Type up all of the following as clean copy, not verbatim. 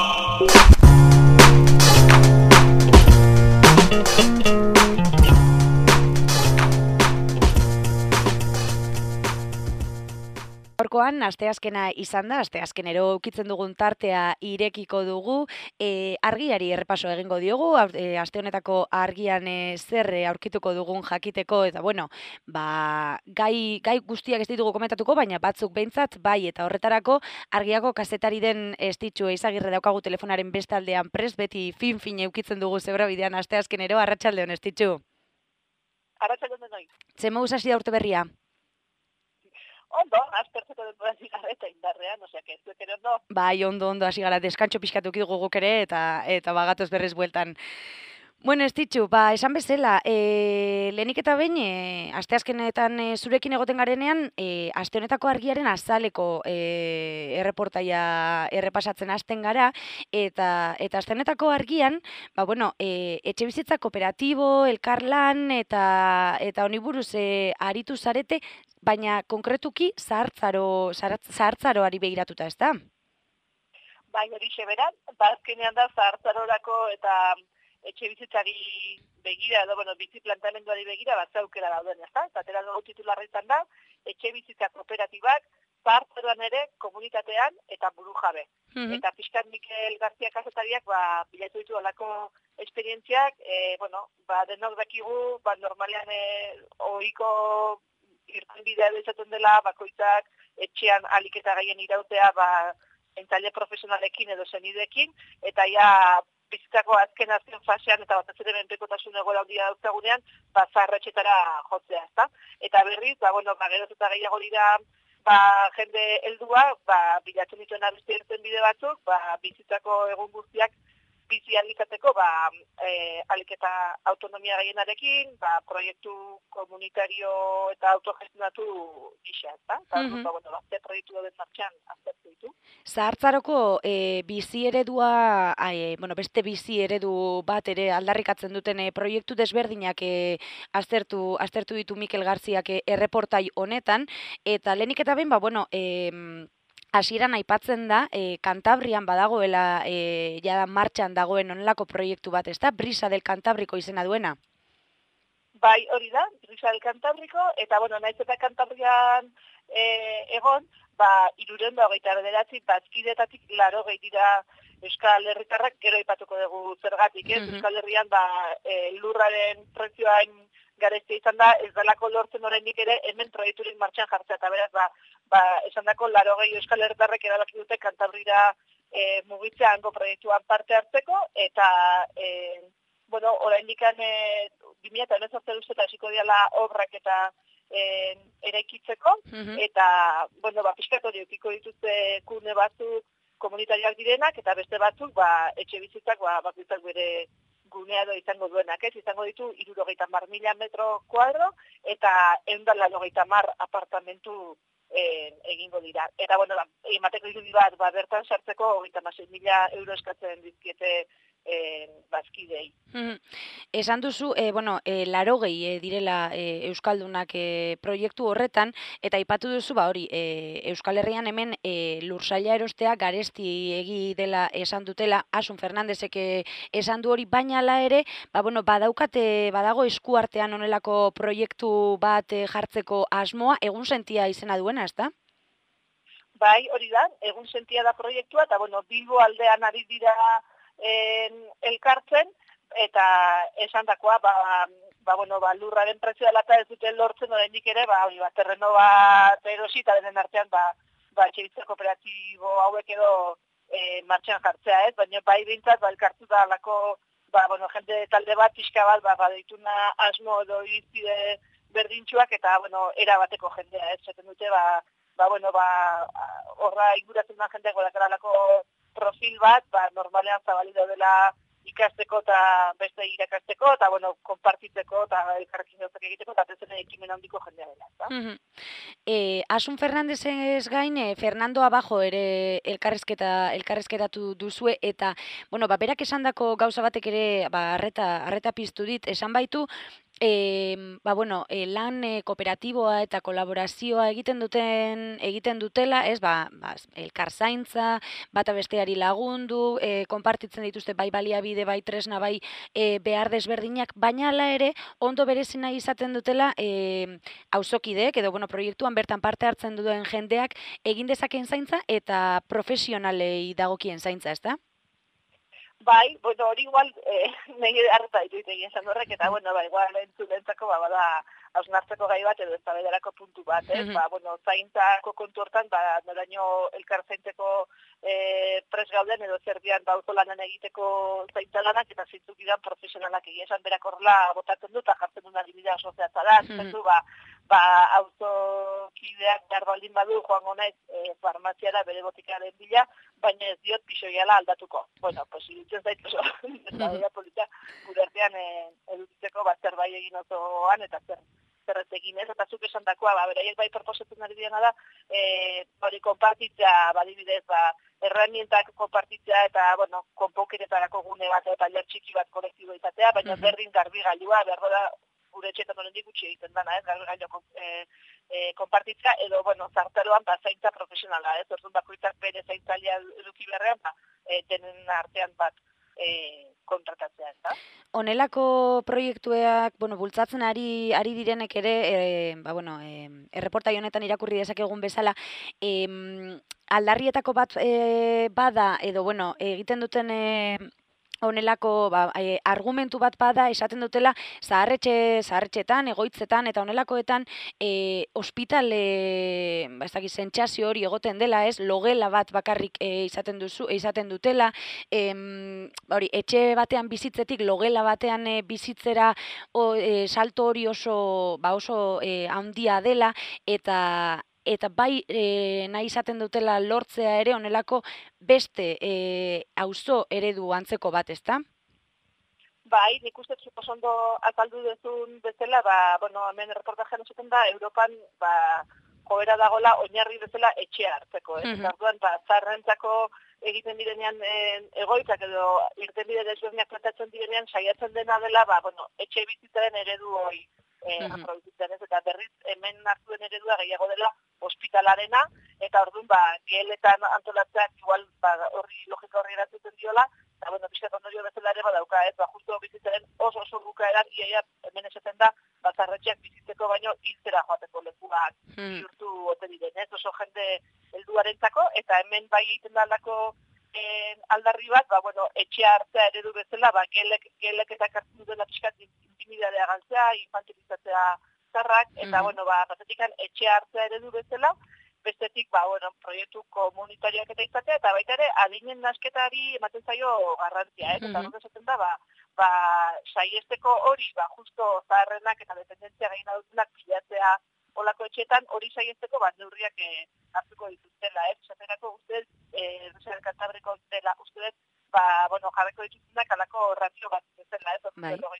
Gaurkoan, asteazkena izan da, asteazkenero ukitzen dugun tartea irekiko dugu, argiari errepaso egingo diogu, aste honetako argian zer aurkituko dugun jakiteko, eta bueno, gai guztiak ez ditugu komentatuko, baina batzuk behintzat, bai, eta horretarako argiako kazetari den Estitxu Eizagirre daukagu telefonaren bestaldean prest, beti fin eukitzen dugu zebrabidean asteazkenero, arratsaldeon Estitxu. Arratsaldeon denoi. Ze moduz hasi da urte berria? Ondo, aspertzeko denbora zigarra eta indarrean, oseak ez duek ere ondo. Bai, ondo, hasi gara, deskantxo pixkatu dugu guk ere, eta bagatoz berrez bueltan. Bueno, Estitxu, esan bezala, lehenik eta behin, asteazkenetan zurekin egoten garenean, aste honetako argiaren azaleko erreportaia errepasatzen hasten gara, eta aste honetako argian, etxebizitza kooperatibo, elkarlan, eta honi buruz aritu zarete, baina konkretuki zahartzaroari begiratuta, ez da? Bai, hori xeberan, azkenean da zahartzarorako eta etxe bizitzari begira, edo, bizi plantamenduari begira, aukera dauden, ez da? Eta atera dugu titularra izan da, etxe bizitza kooperatibak, zahartzaroan ere, komunitatean eta buru jabe. Eta pixkat Mikel García kazetariak, bilatu ditu olako esperientziak, denok dakigu, normalean ohiko irtenbidea izaten dela, bakoitzak etxean alik eta gaien irautea, entzaile profesionalekin edo zenidekin, eta bizitzako azken fasean eta batez ere menpekotasun egoera handia dautzagunean, zaharretxetara jotzea, ezta? Eta berriz, geroz eta gehiago dira, jende heldua, bilatzen dituen abesti irtenbide batzuk, bizitzako egun guztiak bizi alizateko, alik eta autonomia gehienarekin, proiektu komunitario eta autogestionatu gisa, ezta? Eta, proiektu dauden martxan aztertu ditu. Zahartzaroko bizi eredua, beste bizi eredu bat ere aldarrikatzen duten proiektu desberdinak aztertu ditu Mikel Garziak erreportai honetan, eta lehenik eta behin, hasieran aipatzen da, Kantabrian badagoela jada martxan dagoen onelako proiektu bat, ez da? Brisa del Cantabriko izena duena? Bai, hori da, Brisa del Cantabriko, eta naiz eta Kantabrian egon, 329 bazkidetatik 80 dira Euskal Herritarrak, gero aipatuko dugu zergatik, Euskal Herrian lurraren prezioain gareztia izan da, ez dalako lortzen oraindik ere hemen proiekturik martxan jartzea, eta beraz, esan dako 80 Euskal Herritarrek erabaki dute Kantabrira mugitzea hango proiektuan parte hartzeko, eta oraindik 2018 eta hasiko diala obrak eta eraikitzeko, eta pixkat hori eukiko dituzte kune batzuk komunitariak direnak, eta beste batzuk etxe bizitzak bakoitzak bere gunea izango duenak, ez? Izango ditu 70.000 metro kuadro eta 180 apartamentu egingo dira. Eta, emateko irudi bat, bertan sartzeko 36.000 euro eskatzen dizkiete bazkidei. Esan duzu, 80 direla Euskaldunak proiektu horretan, eta aipatu duzu, Euskal Herrian hemen lursaila erostea garesti egi dela esan dutela, Asun Fernandezek esan du hori, baina ala ere, badago eskuartean honelako proiektu bat jartzeko asmoa, egunsentia izena duena, ez da? Bai, hori da, egunsentia da proiektua, eta Bilbo aldean ari dira elkartzen, eta esan dakoa, lurraren prezioa dela eta ez duten lortzen oraindik ere, terreno bat erosi eta denen artean, etxebizitza kooperatibo hauek edo martxan jartzea, ez? Baina bai bintzat, elkartu da alako, jende talde bat, pixka bat, badituna asmo edo izide berdintxuak, eta, era bateko jendea, ez? Zaten dute, horra inguratzen da jendea gorakaralako profil bat, normalean zabalido dela ikasteko eta beste irakasteko, eta, konpartitzeko eta elkarrekin gauzak egiteko, eta tezen ekimen handiko jendea dela. Asun Fernandezez gain, Fernando Abajo ere elkarrezketatu duzue, eta, berak esandako gauza batek ere, arreta piztu dit, esan baitu, lan kooperatiboa eta kolaborazioa egiten dutela, ez, elkar zaintza, bata besteari lagundu, konpartitzen dituzte bai baliabide, bai tresna, bai behar desberdinak, baina hala ere, ondo berezina izaten dutela auzokideek edo proiektuan bertan parte hartzen duen jendeak egin dezakeen zaintza eta profesionalei dagokien zaintza, ezta? Bai, hori igual, nahi harta ditut egin esan horrek, eta, igual entzulentzako, bada, hausnartzeko gai bat edo eztabaidarako puntu bat, ez? Zaintzako kontu hortan, noraino elkar zaintzeko pres gauden edo zerbian auzolanan egiteko zaintza lanak, eta zintzuk idan profesionalak egia esan berak horrela botatzen du, eta jartzen duen adibidea asoziatza da, auzokideak behar baldin badu joango naiz farmaziara bere botikaren bila, baina ez diot pixoiala aldatuko. Iruditzen zait oso, eta polita, gure artean edukitzeko zerbait egin osoan, eta zer ez egin ez, eta zuk esan dakoa, beraiek bai proposatzen ari diena da, hori konpartitzea, badibidez, erramientak konpartitzea, eta, konponkeretarako gune bat, eta ler txiki bat kolektibo izatea, baina berdin garbigailua, behar da, gure etxetan horendik gutxi egiten dana, garbigailo konpartitzea, edo, zartaroan, zaintza profesionala, ez, orduan bakoitzak bere zaintzailea eduki beharrean, denen artean bat kontratatzea, ez da? Honelako proiektuak, bultzatzen ari direnek ere, erreportai honetan irakurri dezakegun bezala, aldarrietako bat bada, edo, egiten duten honelako argumentu bat bada esaten dutela zaharretxetan, egoitzetan eta honelakoetan ospitale sentsazio hori egoten dela, ez, logela bat bakarrik izaten dutela, etxe batean bizitzetik logela batean bizitzera salto hori oso handia dela eta bai nahi izaten dutela lortzea ere honelako beste auzo eredu antzeko bat, ezta? Bai, nik uste oso ondo azaldu duzun bezala, hemen reportajean esaten da, Europan, joera dagola oinarri bezala etxea hartzeko, ez? Orduan, zaharrentzako egiten direnean egoitzak edo irtenbide desberdinak plantatzen direnean saiatzen dena dela, etxe bizitzaren eredu hori reproduzitzen, ez? Eta berriz hemen hartuen eredua gehiago dela ospitalarena, eta orduan, geheletan antolatzeak igual horri logika horri eratzen diola, eta, pixkat ondorio bezala ere badauka, ez? Justo bizitzaren oso bukaeran, iaia hemen esaten da, zarretxeak bizitzeko baino hiltzera joateko lekuak bihurtu ote diren, ez? Oso jende helduarentzako, eta hemen bai egiten da alako aldarri bat, etxea hartzea eredu bezala, gelek eta kartzen duela pixkat intimidadea galtzea, infantilizatzea zarrak, eta, batetikan etxea hartzea eredu bezala, bestetik, proiektu komunitarioak eta izatea, eta baita ere, adinen nasketari ematen zaio garrantzia, ez? Eta horrez esaten da, saiesteko hori, justo zaharrenak eta dependentzia gaina dutenak pilatzea olako etxetan, hori saiesteko neurriak hartuko dituztela, ez? Esaterako ustez, Kantabriko dela ustez, jarreko dituztenak alako ratio bat zela, ez?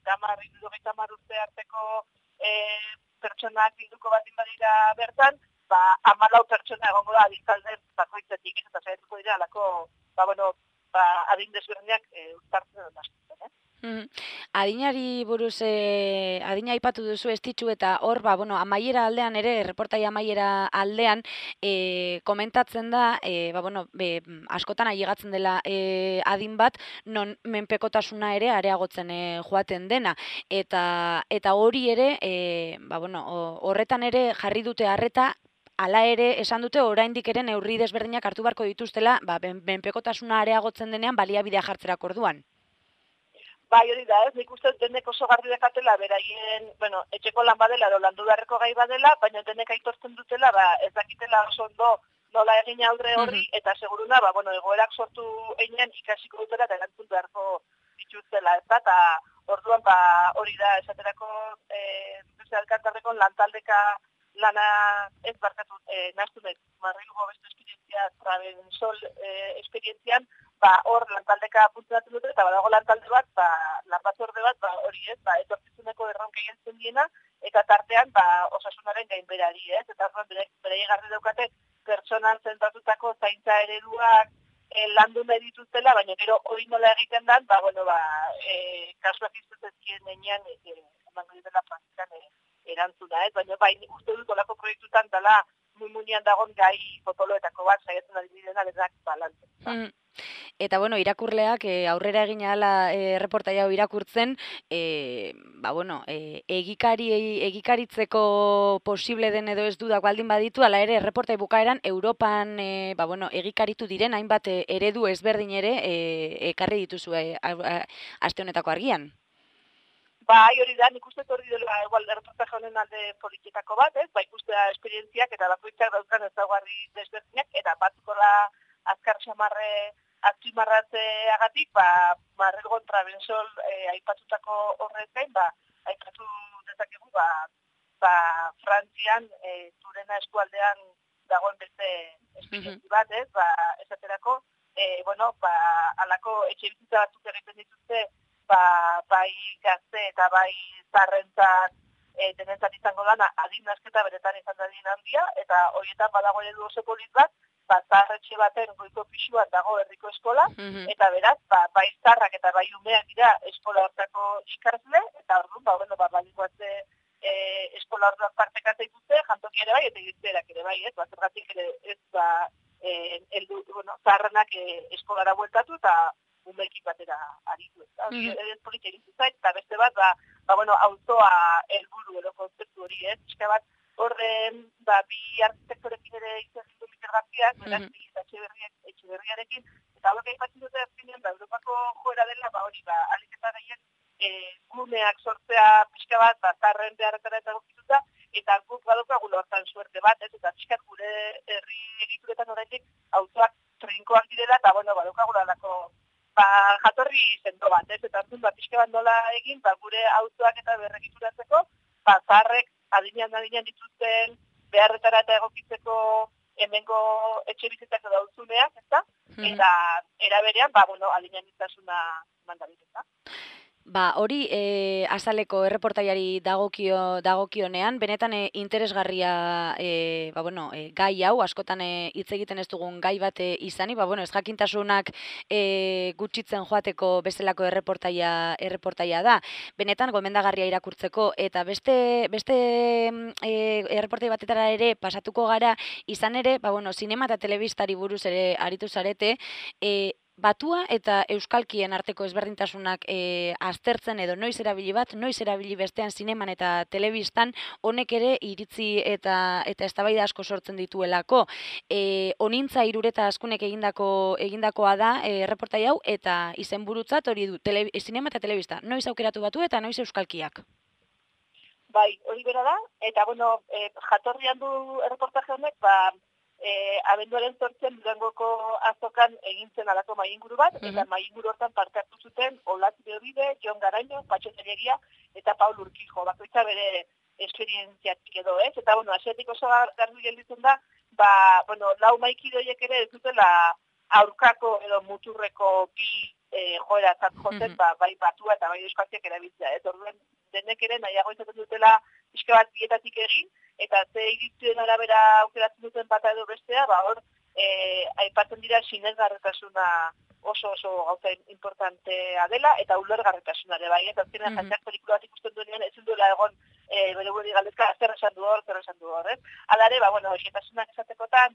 50 urte arteko pertsonak bilduko bat badira bertan, 14 pertsona egongo da adintalden bakoitzetik, eta saiatuko dira alako, adin desberdinak uztartzen dut askotzen, eh? Adinari buruz, adina aipatu duzu estitxu eta hor, amaiera aldean ere, reportai amaiera aldean, komentatzen da, askotan ailegatzen dela adin bat, non menpekotasuna ere areagotzen joaten dena. Eta hori ere, horretan ere jarri dute harreta, hala ere, esan dute oraindik ere neurri desberdinak hartu beharko dituztela, menpekotasuna areagotzen denean baliabidea jartzerako orduan. Bai, hori da, ez, nik uste denek oso garbi dekatela, beraien, etxeko lan badela, edo landu beharreko gai badela, baina denek aitortzen dutela, ez dakitela oso ondo nola egin aurre horri, eta seguruna, egoerak sortu einean ikasiko dutela, eta erantzun beharko dituztela, ez da, eta orduan, hori da, esaterako, Kantabriko lantaldeka lana ez barkatu, naztu nahi, Madrilgo beste esperientzia, Trabensol esperientzian, hor lantaldeka funtzionatzen dute, eta badago lantalde bat, lanbatzorde bat, hori ez, etorkizuneko erronka jentzen diena, eta tartean, osasunaren gainberari, ez? Eta bere garri daukate, pertsonan zentatutako zaintza ereduak landu nahi dituztela, baina gero hori nola egiten dan, kasuak iztetzen ziren denean, emango dela praktikan erantzuna, ez? Baina bai, uste dut olako proiektutan dela munian dagoen gai potoloetako bat, saiatzen ari direna denak balantzen. Eta bueno, irakurleak aurrera egin ahala erreportaia hau irakurtzen, egikaritzeko posible den edo ez dudak baldin baditu, ala ere erreportai bukaeran Europan egikaritu diren hainbat eredu ezberdin ere ekarri dituzu aste honetako argian. Bai, hori da, nik uste hori dela igual erreportaje honen alde politikako bat, ez? Ba, ikustea esperientziak eta bakoitzak dauzkan ezaugarri desberdinak, eta batzukola azkar xamarre azpimarratzeagatik, Marrelgon Trabensol aipatutako horrez gain, aipatu dezakegu, Frantzian, Turena eskualdean dagoen beste esperientzi bat, ez? Esaterako, alako etxe bizitza batzuk egiten dituzte, bai gazte eta bai zarrentzat denentzat izango dana adinasketa beretan izan dadin handia, eta horietan badago eredu oso polit bat, zaharretxe baten goiko pisuan dago herriko eskola, eta beraz, bai zarrak eta bai umeak dira eskola hortako ikasle, eta orduan, baliguatze eskola hortuak partekatza dituzte, jantoki ere bai, eta irteerak ere bai, ez? Zergatik ere ez zaharrenak eskolara bueltatu, eta umeekin batera aritu. Ez politia egin zait, eta beste bat, autoa helburu edo kontzeptu hori, ez? Pixka bat, horren, bi arkitektorekin ere izan ditu Mikel Garziak, berazki Etxeberriarekin, eta hauek aipatzen dute azkenean, Europako joera dela, alik eta gehien guneak sortzea pixka bat, zarren beharretara eta gokituta, eta guk badokagula hortan suerte bat, ez? Eta pixka gure herri egituretan horretik autoak trinkoak direla, eta badokagula lako jatorri zendo bat, ez? Eta hartzun, pixka bat nola egin, gure autoak eta berregituratzeko, zaharrek adinean dituzten beharretara eta egokitzeko hemengo etxe bizitzak edo auzuneak, ezta? Eta eraberean, adinean ditasuna mandabiteta. Hori azaleko erreportaiari dagokionean, benetan interesgarria gai hau, askotan hitz egiten ez dugun gai bat izani, ez jakintasunak gutxitzen joateko bezalako erreportaia da. Benetan gomendagarria irakurtzeko, eta beste erreportai batetara ere pasatuko gara, izan ere, sinema eta telebistari buruz ere aritu zarete, batua eta euskalkien arteko ezberdintasunak aztertzen edo noiz erabili bat, noiz erabili bestean zineman eta telebistan, honek ere iritzi eta eztabaida asko sortzen dituelako. Onintza Irureta Azkunek egindakoa da erreportai hau, eta izenburutzat hori du, zinema eta telebista, noiz aukeratu batu eta noiz euskalkiak. Bai, hori bera da, eta jatorrian du erreportaje honek, abenduaren 8 Durangoko azokan egintzen alako mainguru bat, eta mainguru hortan parte hartu zuten Olatz Beobide, Jon Garaño, Patxo Telleria eta Paul Urquijo, bakoitza bere esperientziatik edo, ez? Eta, asiatik oso garbi gelditzen da, lau maikide horiek ere ez dutela aurkako edo muturreko bi joera jotzen, bai batua eta bai euskalkiak erabiltzea, ez? Orduen denek ere nahiago izaten dutela pixka bat bietatik egin, eta ze iritzien arabera aukeratzen duten bata edo bestea, hor aipatzen dira sinesgarretasuna oso gauza importantea dela, eta ulergarretasuna ere bai, eta azkenean jantzak pelikula bat ikusten duenean, ez duela egon bere gure galdezka, zer esan du hor, ez? Hala ere, xetasunak esatekotan,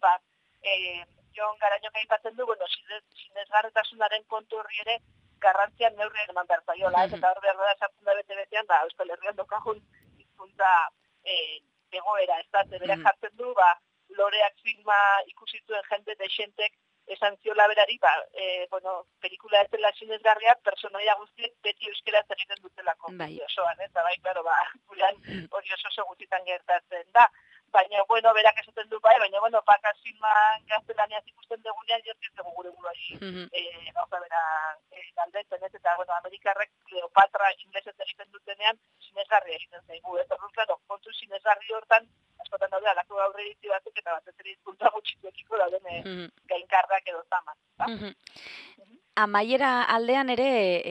Jon Garañok aipatzen du, sinesgarretasunaren kontu horri ere garrantzian neurrien eman behar zaiola, eta hor behar da sartzen da bete-betean, Euskal Herrian dokagun hizkuntza egoera, ez da, berak jartzen du, loreak filma ikusituen jende dexentek esan ziola berari, pelikula ez dela sinesgarria, personaia guztiek beti euskaraz egiten dutelako. Osoan, ez da, gurean hori oso gutxitan gertatzen da. Baina, berak esaten du baina, bakaz filman gaztelaniaz ikusten dugunean, jortzen dugu gure buruari gauza bera galdetzen, ez? Eta, Amerikarrek Cleopatra inglesez egiten dutenean, sinesgarria egiten zaigu, ez? Orduan, kontu sinesgarri hortan, askotan daude, alako gaur edizio batzuk, eta bat ez ere hizkuntza gutxituekiko dauden gainkarrak edo zaman. Amaiera aldean ere,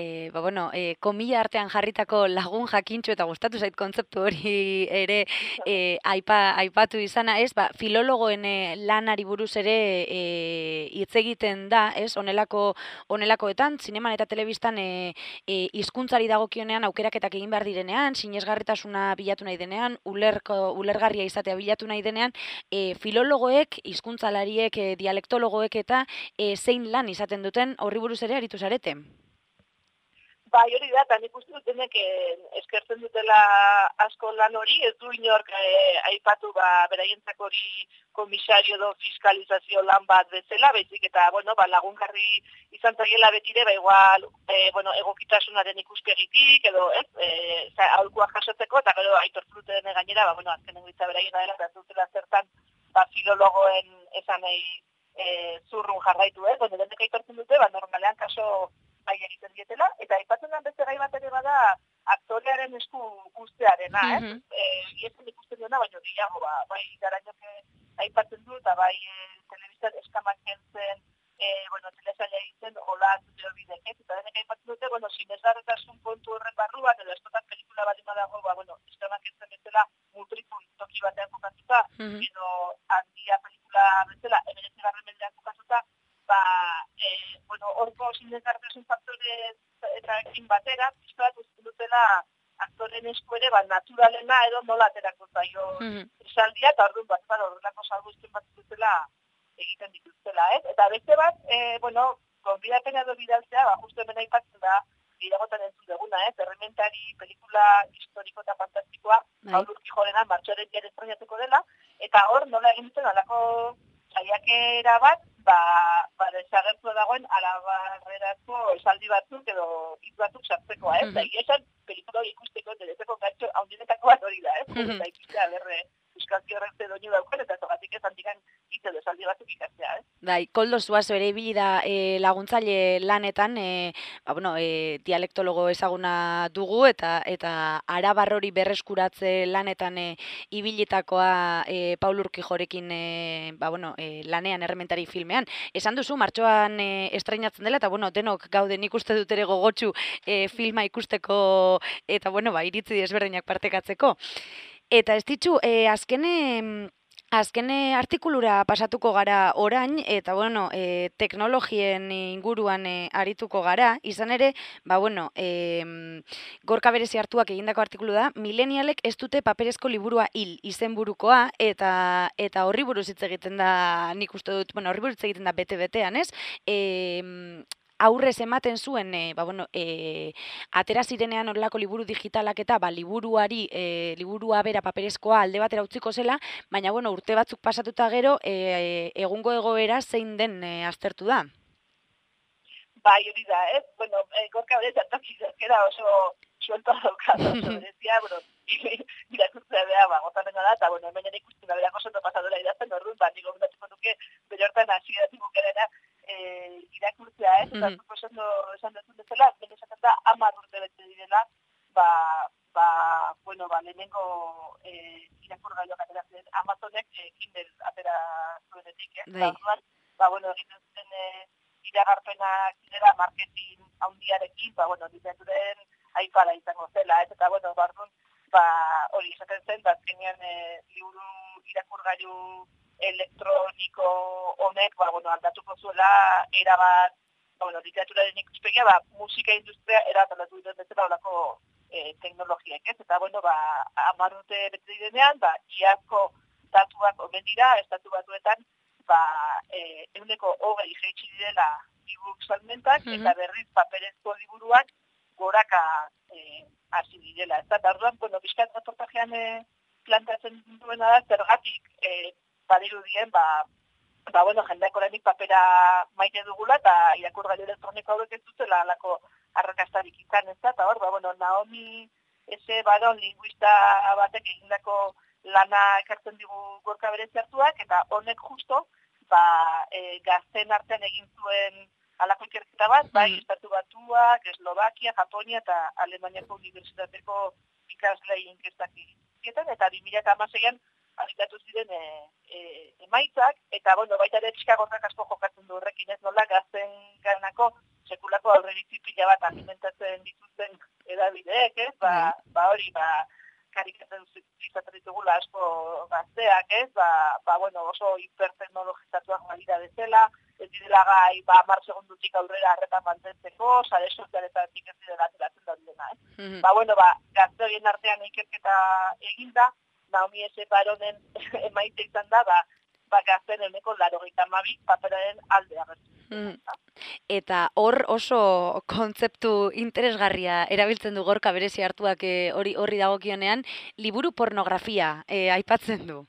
komila artean jarritako lagun jakintxo eta gustatu zait kontzeptu hori ere aipatu izana, ez? Filologoen lanari buruz ere hitz egiten da, ez? Honelakoetan, zineman eta telebistan hizkuntzari dagokionean aukeraketak egin behar direnean, sinesgarritasuna bilatu nahi denean, ulergarria izatea bilatu nahi denean, filologoek, hizkuntzalariek, dialektologoek eta zein lan izaten duten horri buruz ere aritu zarete. Bai, hori da, eta nik uste dut denek eskertzen dutela asko lan hori, ez du inork aipatu beraientzako hori komisario edo fiskalizazio lan bat bezala, baizik eta lagungarri izan zaiela betire, igual egokitasunaren ikuspegitik edo aholkuak jasotzeko, eta gero aitortu duten gainera, azkenen gitza beraien dela, eta zutela zertan filologoen esanei zurrun jarraitu, denek aitortzen dute, normalean kaso bai egiten dietela, eta aipatzen den beste gai bat ere bada aktorearen esku guztearena, Iezen ikusten duena, baina gehiago, bai garainoke aipatzen du, eta bai telebistan eskamak kentzen, telesaila egiten, hola zute hori deket, eta denek aipatzen dute, sinesgarritasun kontu horren barruan, edo estotan pelikula bat dago, eskamak kentzen bezala mutrikun toki batean kokatuta, edo handia pelikula bezala, emeretzigarren mendean kokatuta, horko sinesgarritasun faktore eta ekin batera, pizkat uste dutela aktoren esku ere, naturalena edo nola aterako zaio esaldia, eta orduan horrelako salbuespen bat dutela egiten dituztela, ez? Eta beste bat, konbidapena edo bidaltzea, justu hemen aipatzen da, gehiagotan entzun duguna, Errementari pelikula historiko eta fantastikoa, Paul Urquijorena martxoaren dian estrenatuko dela, eta hor nola egin duten alako saiakera bat, desagertua dagoen alabarrerako esaldi batzuk edo hitz batzuk sartzekoa, ez? Da, esan pelikula ikusteko, telezeko gatxo haundinetako bat hori da, ez? Eta ikustea berre euskazki horretze doinu daukuen, eta zogatik ez handikan hitz edo esaldi batzuk ikastea, ez? Bai, Koldo Zuazo ere ibili da laguntzaile lanetan, dialektologo ezaguna dugu, eta arabar hori berreskuratze lanetan ibilitakoa Paul Urquijorekin lanean Errementari filmean. Esan duzu, martxoan estreinatzen dela, eta denok gaude nik uste dut ere gogotsu filma ikusteko, eta iritzi desberdinak partekatzeko. Eta ez ditzu, azken artikulura pasatuko gara orain, eta teknologien inguruan arituko gara, izan ere, Gorka Berezi hartuak egindako artikulu da, milenialek ez dute paperezko liburua hil izenburukoa, eta horri buruz hitz egiten da, nik uste dut, horri buruz hitz egiten da bete-betean, ez? Aurrez ematen zuen, atera zirenean horrelako liburu digitalak eta liburua bera paperezkoa alde batera utziko zela, baina urte batzuk pasatuta gero egungo egoera zein den aztertu da. Bai, hori da, ez? Gorka Berezi hartuak oso sueltoa daukada, oso berezia, irakurtzea beha, gozaren da, eta hemen ere ikusten da, berako soto pasadora idazten, orduan, niko gomendatuko duke, bere hortan hasi edatik bukerena, irakurtzea, ez? Eta zuko esan dut bezala, bene esaten da, 10 urte bete direla, lehenengo irakurgailoak atera ziren, Amazonek Kindle atera zuenetik, ez? Egiten zuten iragarpenak dira marketing handiarekin, literaturen aipara izango zela, ez? Eta, hori esaten zen, azkenean liburu irakurgailu elektroniko honek, aldatuko zuela, erabat, literaturaren ikuspegia, musika industria erabat aldatu duten bezala olako teknologiak, ez? Eta, 10 urte bete direnean, iazko datuak omen dira, estatu batuetan, 20% jaitsi direla e-book salmentak, eta berriz paperezko liburuak goraka hasi direla. Eta orduan, pixkat reportajean plantatzen duena da, zergatik badirudien, jendeak oraindik papera maite dugula, eta irakurgailu elektroniko hauek ez dutela alako arrakastarik izan, ez da, eta hor, Naomi ese baron linguista batek egindako lana ekartzen digu Gorka Berezi hartuak, eta honek justo, gazten artean egin zuen alako ikerketa bat, Estatu Batuak, Eslovakia, Japonia eta Alemaniako Unibertsitateko ikaslei inkestak egiten, eta 2016an argitatu ziren emaitzak, eta baita ere pixka Gorkak asko jokatzen du horrekin, ez nola gazten ganako sekulako aurreiritzi pila bat alimentatzen dituzten edabideek, ez? Hori, karikatzen izaten ditugula asko gazteak, ez? Bueno, oso hiperteknologizatuak balira bezala, ez direla gai, 10 segundutik aurrera harretan mantentzeko, sare sozialetatik ez direla ateratzen da direna, ez? Bueno, gazte horien artean ikerketa eginda, Naomi S. Baronen emaitza izan da, gazten ehuneko 82 paperaren alde agertu. Eta hor oso kontzeptu interesgarria erabiltzen du Gorka berezi hartuak horri dagokionean, liburu pornografia aipatzen du.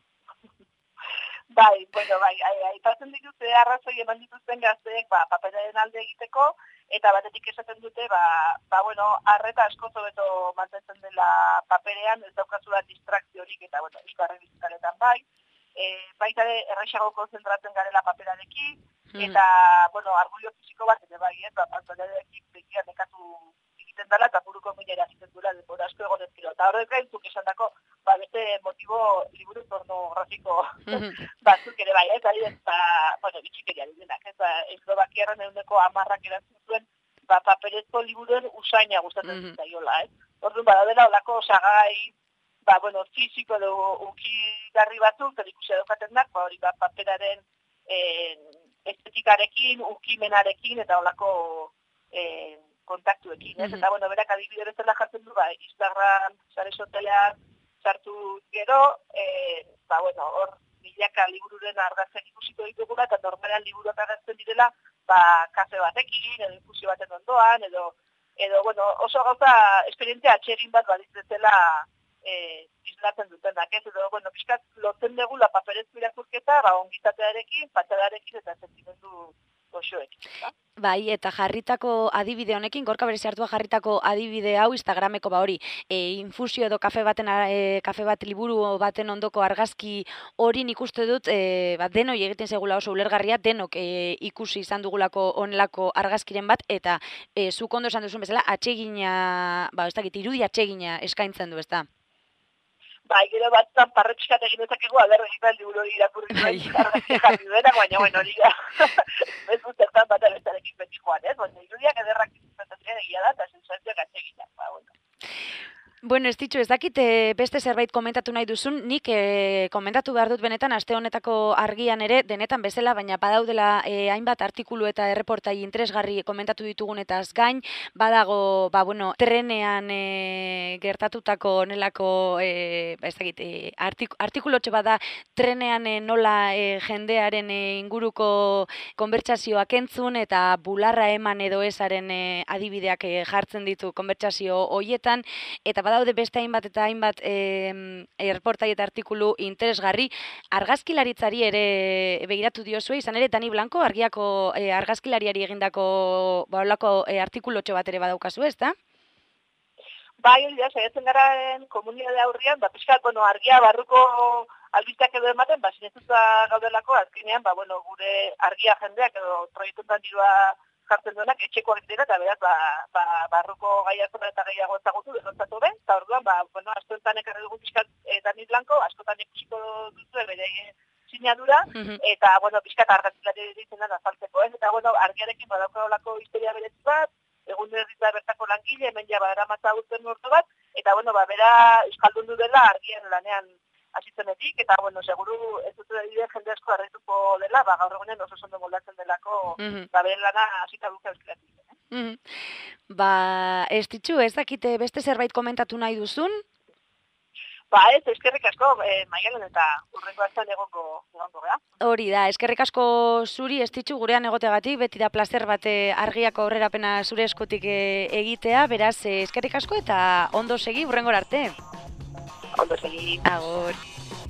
Bai, aipatzen dituzte arrazoi eman dituzten gazteek paperaren alde egiteko, eta batetik esaten dute, bueno, arreta asko hobeto mantentzen dela paperean, ez daukazula distrakziorik, eta, bueno, euskarri bizikaretan bai. Baita ere, errexago konzentratzen garela paperarekin, eta, bueno, argulio fisiko bat, ere bai, paperarekin begia nekatu egiten dela, eta buruko minera egiten duela, denbora asko egon ezkero. Eta horrek gaintzuk esan dako, beste motibo liburu pornografiko batzuk ere bai, eta, bueno, bitxikeria direnak, Eslovakiarren 10% erantzun zuen, paperezko liburuen usaina gustatzen zitzaiola, Orduan, badadela olako osagai, bueno, fisiko edo ukigarri batzuk, eta ikusia daukaten da, hori paperaren estetikarekin, ukimenarekin, eta olako kontaktuekin, Eta, bueno, berak adibide bezala jartzen du, Instagram, sare sozialean sartu gero, bueno, hor milaka libururen argazkiak ikusiko ditugula, eta normalan liburuak agertzen direla, kafe batekin, edo inkusio baten ondoan, edo, bueno, oso gauza esperientzia atxerin bat baditzezela islatzen dutenak, edo, bueno, pixkat lotzen degula paperezko irakurketa, ongizatearekin, patxadarekin, eta sentimendu goxoekin, Bai, eta jarritako adibide honekin, Gorka berezi hartua jarritako adibide hau Instagrameko hori, infusio edo kafe bat liburu baten ondoko argazki hori nik uste dut, denoi egiten zegula oso ulergarria, denok ikusi izan dugulako onelako argazkiren bat, eta zuk ondo esan duzun bezala, atsegina, ez dakit, irudi atsegina eskaintzen du, ez da? Gero batzutan parretxkat egin dezakegu, egiten liburu hori irakurri duen, argazki jarri duena, baina, bueno, hori da, ez guztetan bat abestarekin beti joan, baina irudiak ederrak izan egia da, eta sensazioak atxeginak, bueno. Bueno, ez ditxu, ez dakit beste zerbait komentatu nahi duzun, nik komentatu behar dut benetan, aste honetako argian ere, denetan bezala, baina badaudela hainbat artikulu eta erreportai interesgarri komentatu ditugunetaz gain, badago, bueno, trenean gertatutako onelako, ez dakit, artikulotxo bada, trenean nola jendearen inguruko konbertsazioak entzun, eta bularra eman edo esaren adibideak jartzen ditu konbertsazio hoietan, eta badaude beste hainbat eta hainbat erreportai eta artikulu interesgarri. Argazkilaritzari ere begiratu diozue, izan ere Dani Blanco argiako argazkilariari egindako artikulotxo bat ere badaukazu, ezta? Bai, hori da, saiatzen gararen komunitate aurrian, pixkat, bueno, argia barruko albisteak edo ematen, sinestuta gaudelako, azkenean, bueno, gure argia jendeak edo proiektuetan dirua jartzen duenak, etxekoak dira, eta beraz, barruko gaiakoa eta gehiago ezagutu, denontzatu ben, eta orduan, bueno, askotan ekarri dugu pixkat Dani Blanco, askotan ikusiko duzu bere sinadura, eta, bueno, pixkat argazkilari dizenan azaltzeko, eta, bueno, argiarekin badaukolako historia berezi bat, egun herrita bertako langile, hemen ja badaramata urten urte bat, eta, bueno, bera euskaldun du dela argien lanean hasitzenetik, eta, bueno, seguru ez dut edide jende asko harrituko dela, gaur egunen oso ondo moldatzen delako, bere lana hasita duke euskalatik. Ez ditxu, ez dakite beste zerbait komentatu nahi duzun? Ez, eskerrik asko, Maialen eta urrengo azten egongo gara. Hori da, eskerrik asko zuri, ez ditxu gurean egoteagatik, beti da placer bat argiako aurrerapena zure eskutik egitea, beraz, eskerrik asko eta ondo segi urrengora arte. Ondo segi. Agur.